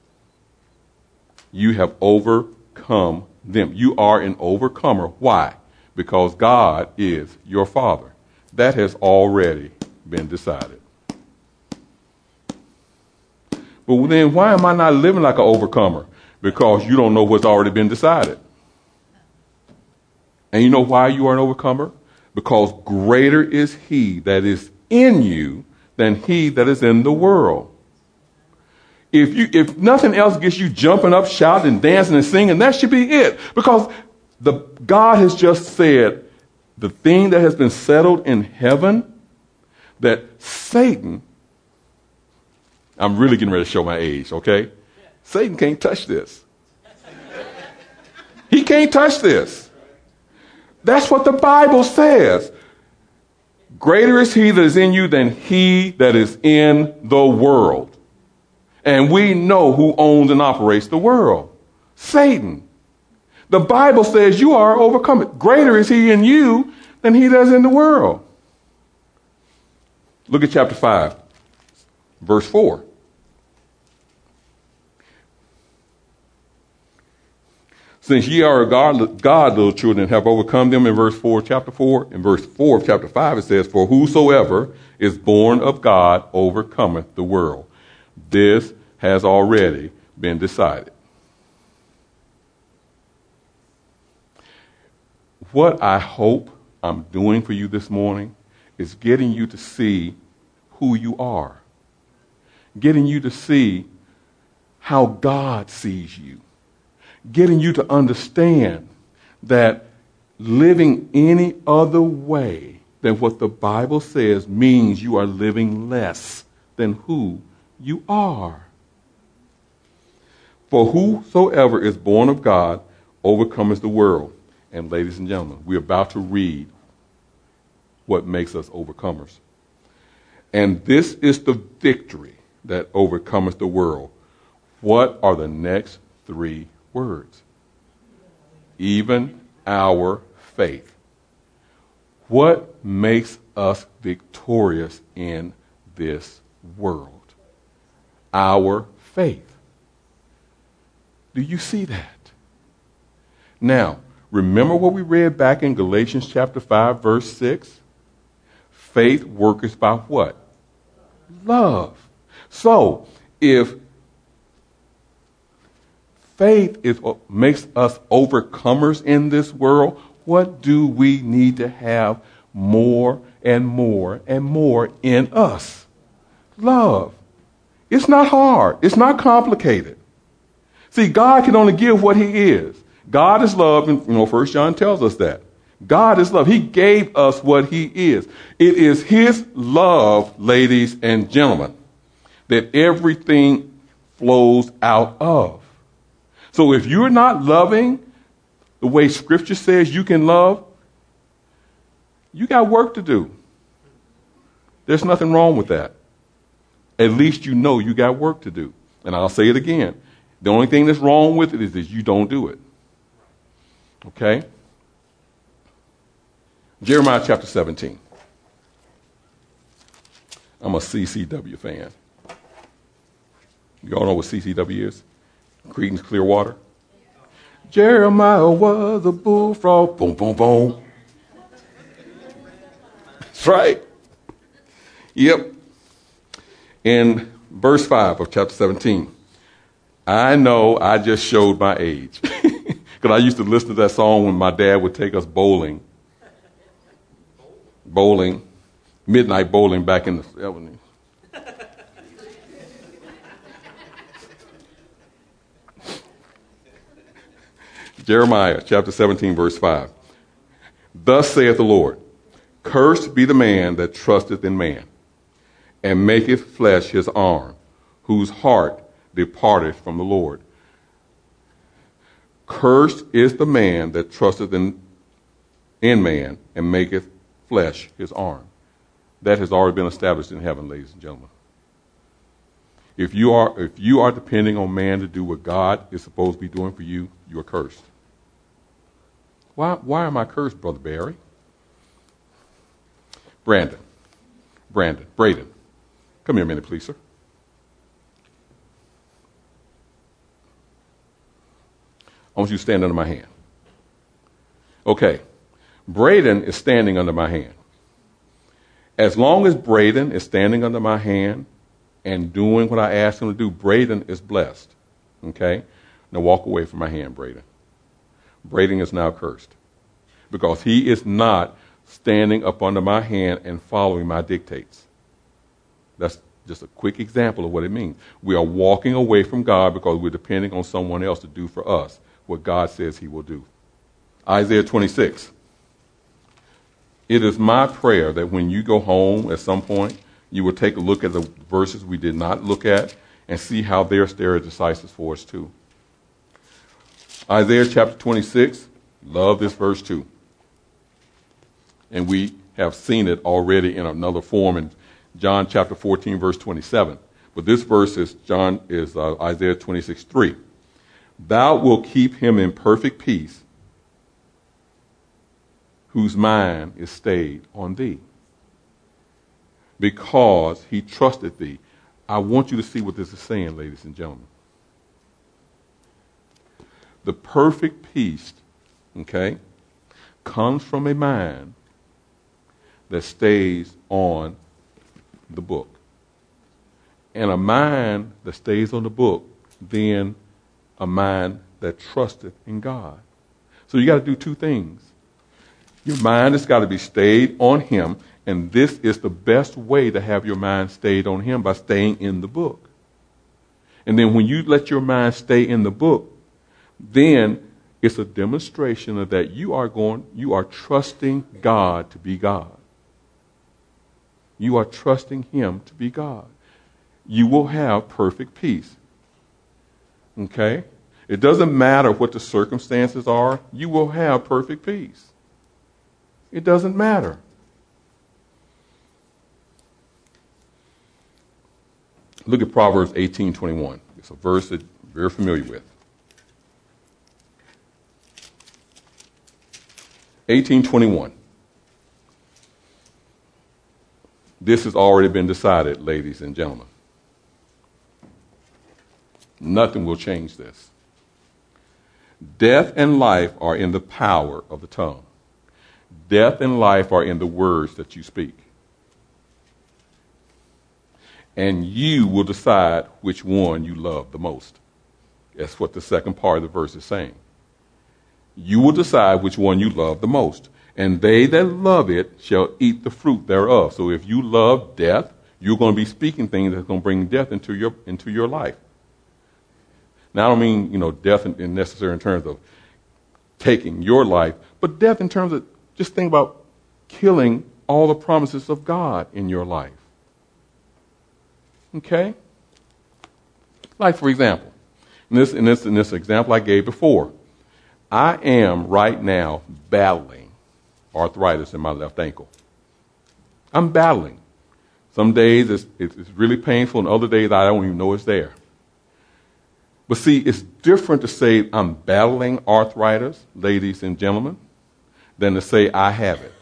You have overcome them. You are an overcomer. Why? Because God is your Father. That has already been decided. But then why am I not living like an overcomer? Because you don't know what's already been decided. And you know why you are an overcomer? Because greater is he that is in you than he that is in the world. If nothing else gets you jumping up, shouting, dancing, and singing, that should be it. Because God has just said the thing that has been settled in heaven, that Satan, I'm really getting ready to show my age, okay? Satan can't touch this. He can't touch this. That's what the Bible says. Greater is he that is in you than he that is in the world. And we know who owns and operates the world. Satan. The Bible says you are overcome. Greater is he in you than he that is in the world. Look at chapter 5, verse 4. Since ye are God, little children, have overcome them in verse 4, chapter 4. In verse 4 of chapter 5, it says, for whosoever is born of God overcometh the world. This has already been decided. What I hope I'm doing for you this morning is getting you to see who you are, getting you to see how God sees you, getting you to understand that living any other way than what the Bible says means you are living less than who you are. For whosoever is born of God overcomes the world. And ladies and gentlemen, we're about to read what makes us overcomers. And this is the victory that overcomes the world. What are the next three words? Even our faith. What makes us victorious in this world? Our faith. Do you see that? Now, remember what we read back in Galatians chapter 5, verse 6? Faith worketh by what? Love. So, if faith is what makes us overcomers in this world, what do we need to have more and more and more in us? Love. It's not hard. It's not complicated. See, God can only give what he is. God is love, and 1 John tells us that. God is love. He gave us what he is. It is his love, ladies and gentlemen, that everything flows out of. So if you're not loving the way Scripture says you can love, you got work to do. There's nothing wrong with that. At least you know you got work to do. And I'll say it again. The only thing that's wrong with it is that you don't do it. Okay? Jeremiah chapter 17. I'm a CCW fan. You all know what CCW is? Creedence Clearwater. Jeremiah was a bullfrog. Boom, boom, boom. That's right. Yep. In verse 5 of chapter 17. I know I just showed my age. Because I used to listen to that song when my dad would take us bowling. Midnight bowling back in the 70s. Jeremiah chapter 17, verse 5. Thus saith the Lord, cursed be the man that trusteth in man, and maketh flesh his arm, whose heart departeth from the Lord. Cursed is the man that trusteth in man, and maketh flesh his arm. That has already been established in heaven, ladies and gentlemen. If you are depending on man to do what God is supposed to be doing for you, you are cursed. Why am I cursed, Brother Barry? Braden, come here a minute, please, sir. I want you to stand under my hand. Okay. Braden is standing under my hand. As long as Braden is standing under my hand and doing what I asked him to do, Braden is blessed. Okay? Now walk away from my hand, Braden. Braden is now cursed because he is not standing up under my hand and following my dictates. That's just a quick example of what it means. We are walking away from God because we're depending on someone else to do for us what God says he will do. Isaiah 26. It is my prayer that when you go home at some point, you will take a look at the verses we did not look at and see how they're decisive for us too. Isaiah chapter 26, love this verse too. And we have seen it already in another form in John chapter 14, verse 27. But this verse is Isaiah 26, 3. Thou wilt keep him in perfect peace, whose mind is stayed on thee, because he trusted thee. I want you to see what this is saying, ladies and gentlemen. The perfect peace, okay, comes from a mind that stays on the book. And a mind that stays on the book, then a mind that trusteth in God. So you got to do two things. Your mind has got to be stayed on him, and this is the best way to have your mind stayed on him, by staying in the book. And then when you let your mind stay in the book, then it's a demonstration of that you are trusting God to be God. You are trusting him to be God. You will have perfect peace. Okay? It doesn't matter what the circumstances are, you will have perfect peace. It doesn't matter. Look at Proverbs 18:21. It's a verse that you're very familiar with. 18:21. This has already been decided, ladies and gentlemen. Nothing will change this. Death and life are in the power of the tongue. Death and life are in the words that you speak. And you will decide which one you love the most. That's what the second part of the verse is saying. You will decide which one you love the most. And they that love it shall eat the fruit thereof. So if you love death, you're going to be speaking things that's going to bring death into your life. Now, I don't mean, death in necessary in terms of taking your life, but death in terms of just think about killing all the promises of God in your life. Okay? Like, for example, in this example I gave before, I am right now battling arthritis in my left ankle. I'm battling. Some days it's really painful, and other days I don't even know it's there. But see, it's different to say I'm battling arthritis, ladies and gentlemen, than to say I have it.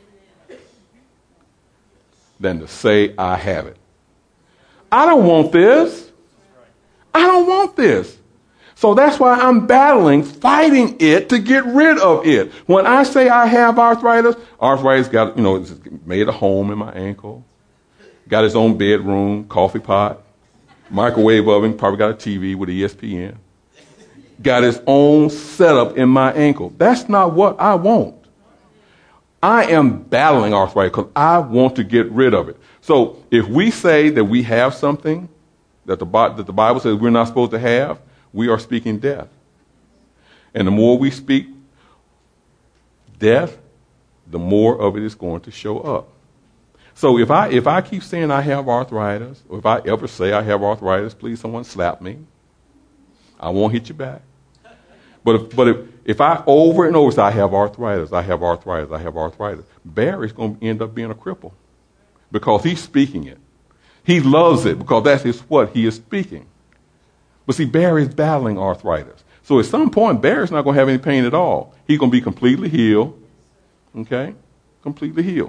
I don't want this. I don't want this. So that's why I'm battling, fighting it to get rid of it. When I say I have arthritis got, it's made a home in my ankle, got its own bedroom, coffee pot, microwave oven, probably got a TV with ESPN, got its own setup in my ankle. That's not what I want. I am battling arthritis because I want to get rid of it. So if we say that we have something that the Bible says we're not supposed to have, we are speaking death. And the more we speak death, the more of it is going to show up. So if I keep saying I have arthritis, or if I ever say I have arthritis, please someone slap me. I won't hit you back. But if I over and over say I have arthritis, Barry's going to end up being a cripple because he's speaking it. He loves it because that is what he is speaking. But see, Barry's battling arthritis. So at some point, Barry's not going to have any pain at all. He's going to be completely healed. Okay? Completely healed.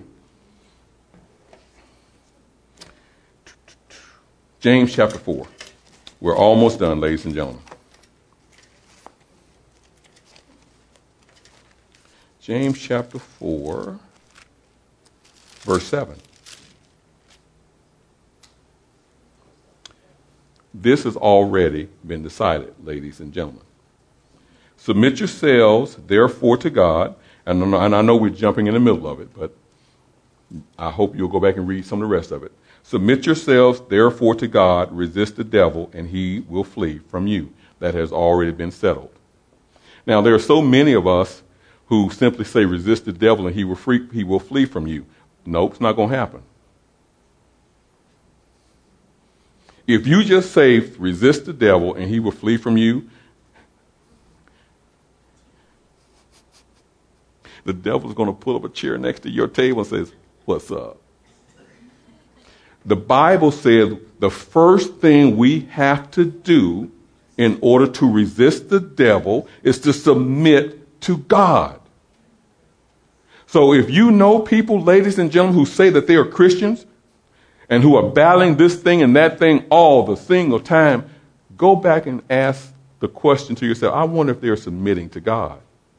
James chapter 4. We're almost done, ladies and gentlemen. James chapter 4, verse 7. This has already been decided, ladies and gentlemen. Submit yourselves, therefore, to God. And I know we're jumping in the middle of it, but I hope you'll go back and read some of the rest of it. Submit yourselves, therefore, to God. Resist the devil, and he will flee from you. That has already been settled. Now, there are so many of us who simply say, resist the devil, and he will flee from you. Nope, it's not going to happen. If you just say, resist the devil and he will flee from you, the devil is going to pull up a chair next to your table and says, what's up? The Bible says the first thing we have to do in order to resist the devil is to submit to God. So if you know people, ladies and gentlemen, who say that they are Christians, and who are battling this thing and that thing all the single time, go back and ask the question to yourself, I wonder if they're submitting to God.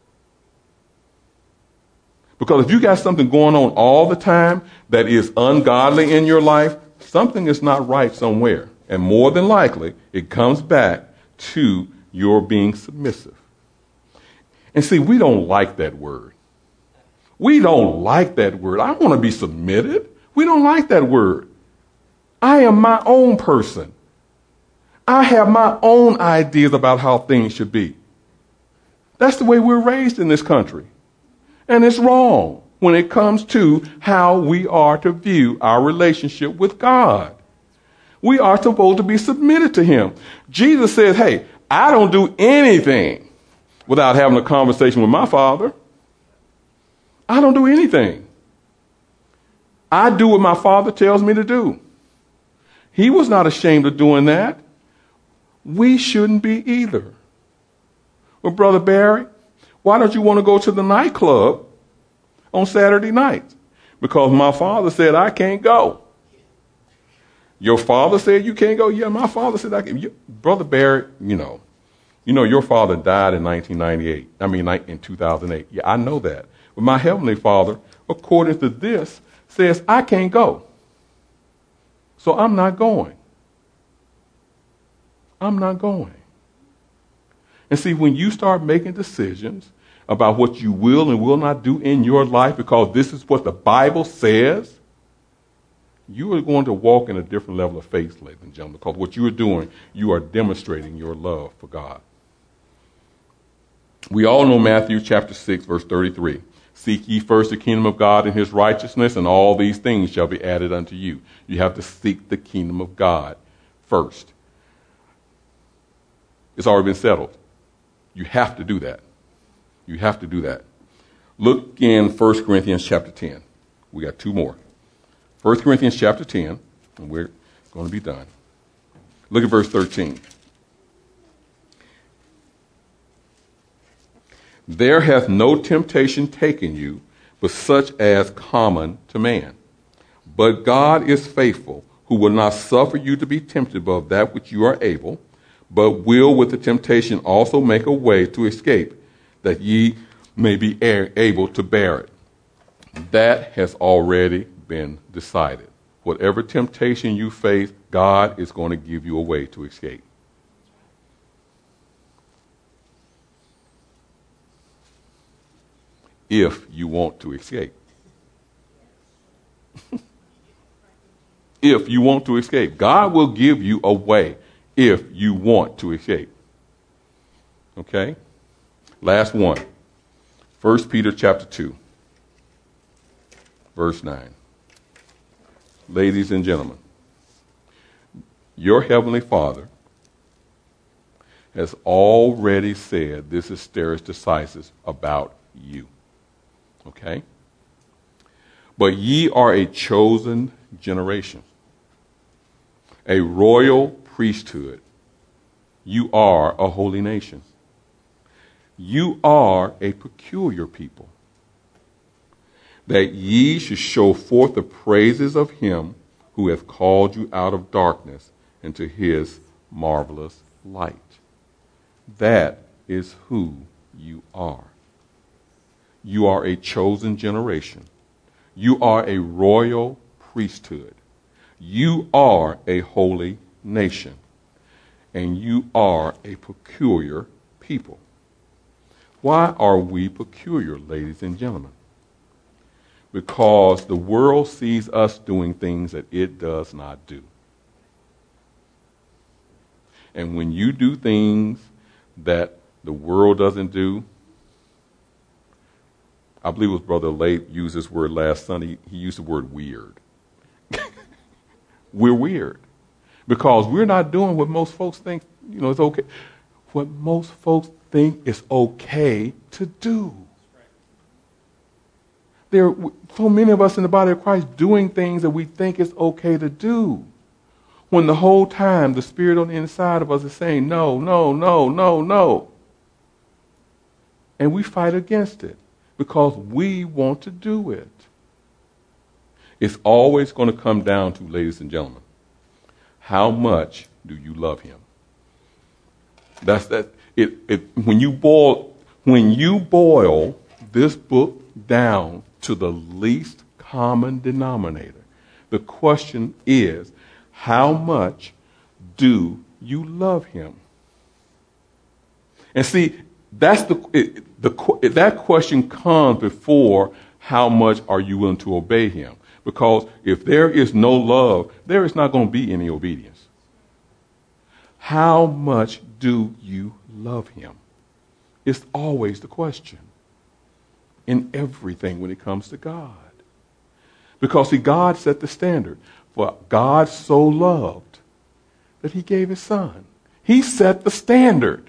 Because if you got something going on all the time that is ungodly in your life, something is not right somewhere. And more than likely, it comes back to your being submissive. And see, we don't like that word. We don't like that word. I want to be submitted. We don't like that word. I am my own person. I have my own ideas about how things should be. That's the way we're raised in this country. And it's wrong when it comes to how we are to view our relationship with God. We are supposed to be submitted to him. Jesus says, hey, I don't do anything without having a conversation with my Father. I don't do anything. I do what my Father tells me to do. He was not ashamed of doing that. We shouldn't be either. Well, Brother Barry, why don't you want to go to the nightclub on Saturday nights? Because my father said I can't go. Your father said you can't go? Yeah, my father said I can. Brother Barry, you know your father died in 1998. I mean, in 2008. Yeah, I know that. But my Heavenly Father, according to this, says I can't go. So I'm not going. I'm not going. And see, when you start making decisions about what you will and will not do in your life because this is what the Bible says, you are going to walk in a different level of faith, ladies and gentlemen, because what you are doing, you are demonstrating your love for God. We all know Matthew chapter 6, verse 33. Seek ye first the kingdom of God and his righteousness, and all these things shall be added unto you. You have to seek the kingdom of God first. It's already been settled. You have to do that. You have to do that. Look in 1 Corinthians chapter 10. We got two more. 1 Corinthians chapter 10, and we're going to be done. Look at verse 13. There hath no temptation taken you, but such as common to man. But God is faithful, who will not suffer you to be tempted above that which you are able, but will with the temptation also make a way to escape, that ye may be able to bear it. That has already been decided. Whatever temptation you face, God is going to give you a way to escape. If you want to escape. If you want to escape. God will give you a way if you want to escape. Okay? Last one. 1 Peter chapter 2, verse 9. Ladies and gentlemen, your Heavenly Father has already said this is Steris Decisis about you. Okay? But ye are a chosen generation, a royal priesthood. You are a holy nation. You are a peculiar people, that ye should show forth the praises of him who hath called you out of darkness into his marvelous light. That is who you are. You are a chosen generation. You are a royal priesthood. You are a holy nation. And you are a peculiar people. Why are we peculiar, ladies and gentlemen? Because the world sees us doing things that it does not do. And when you do things that the world doesn't do, I believe it was Brother Late used this word last Sunday. He used the word weird. We're weird. Because we're not doing what most folks think, is okay. What most folks think is okay to do. There are so many of us in the body of Christ doing things that we think is okay to do. When the whole time the Spirit on the inside of us is saying, no, no, no, no, no. And we fight against it because we want to do it. It's always going to come down to, ladies and gentlemen, how much do you love him? That's that. When you boil this book down to the least common denominator, the question is, how much do you love him? And see, that question comes before how much are you willing to obey him? Because if there is no love, there is not going to be any obedience. How much do you love him? It's always the question in everything when it comes to God. Because, see, God set the standard. For God so loved that he gave his son. He set the standard.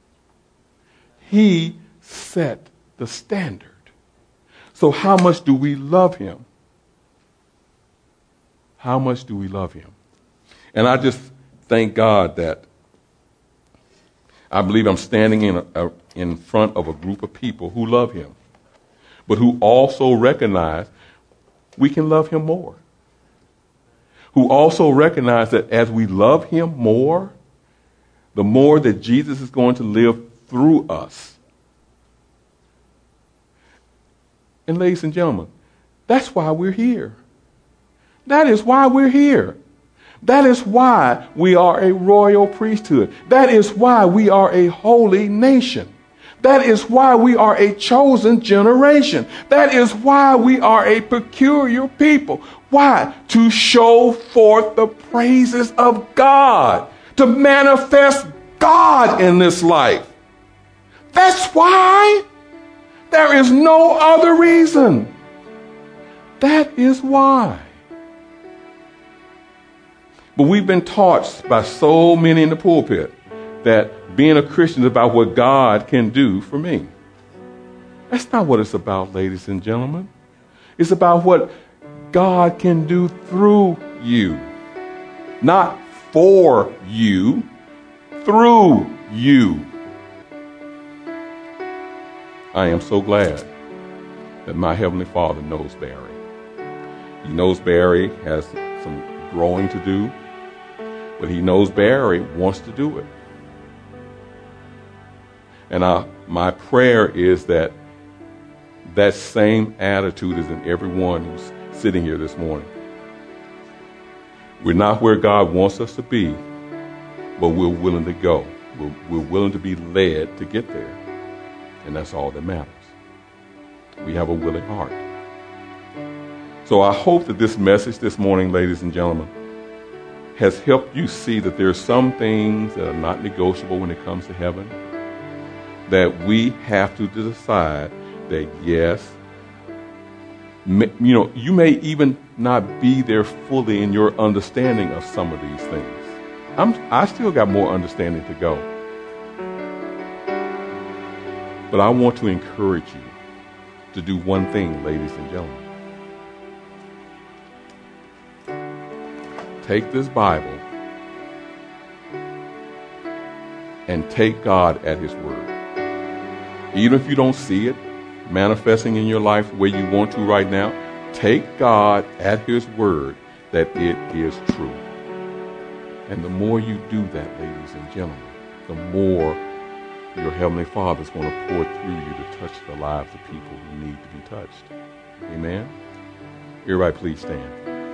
He set the standard. So how much do we love him? How much do we love him? And I just thank God that I believe I'm standing in front of a group of people who love him, but who also recognize we can love him more. Who also recognize that as we love him more, the more that Jesus is going to live through us. And ladies and gentlemen, that's why we're here. That is why we're here. That is why we are a royal priesthood. That is why we are a holy nation. That is why we are a chosen generation. That is why we are a peculiar people. Why? To show forth the praises of God. To manifest God in this life. That's why. There is no other reason. That is why. But we've been taught by so many in the pulpit that being a Christian is about what God can do for me. That's not what it's about, ladies and gentlemen. It's about what God can do through you. Not for you, through you. I am so glad that my Heavenly Father knows Barry. He knows Barry has some growing to do, but he knows Barry wants to do it. And my prayer is that that same attitude is in everyone who's sitting here this morning. We're not where God wants us to be, but we're willing to go. We're willing to be led to get there. And that's all that matters. We have a willing heart. So I hope that this message this morning, ladies and gentlemen, has helped you see that there are some things that are not negotiable when it comes to heaven. That we have to decide that yes, you may even not be there fully in your understanding of some of these things. I still got more understanding to go. But I want to encourage you to do one thing, ladies and gentlemen. Take this Bible and take God at his word. Even if you don't see it manifesting in your life the way you want to right now, take God at his word that it is true. And the more you do that, ladies and gentlemen, the more your Heavenly Father is going to pour through you to touch the lives of people who need to be touched. Amen? Everybody please stand.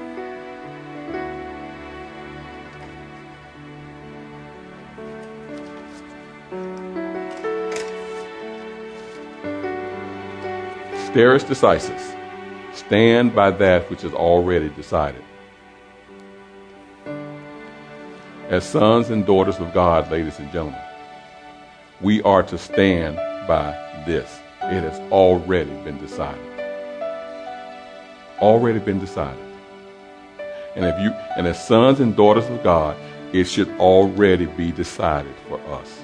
Steris decisis. Stand by that which is already decided. As sons and daughters of God, ladies and gentlemen, we are to stand by this. It has already been decided. Already been decided. And as sons and daughters of God, it should already be decided for us.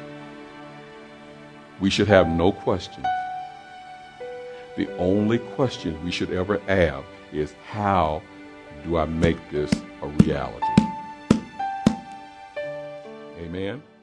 We should have no questions. The only question we should ever have is, how do I make this a reality? Amen.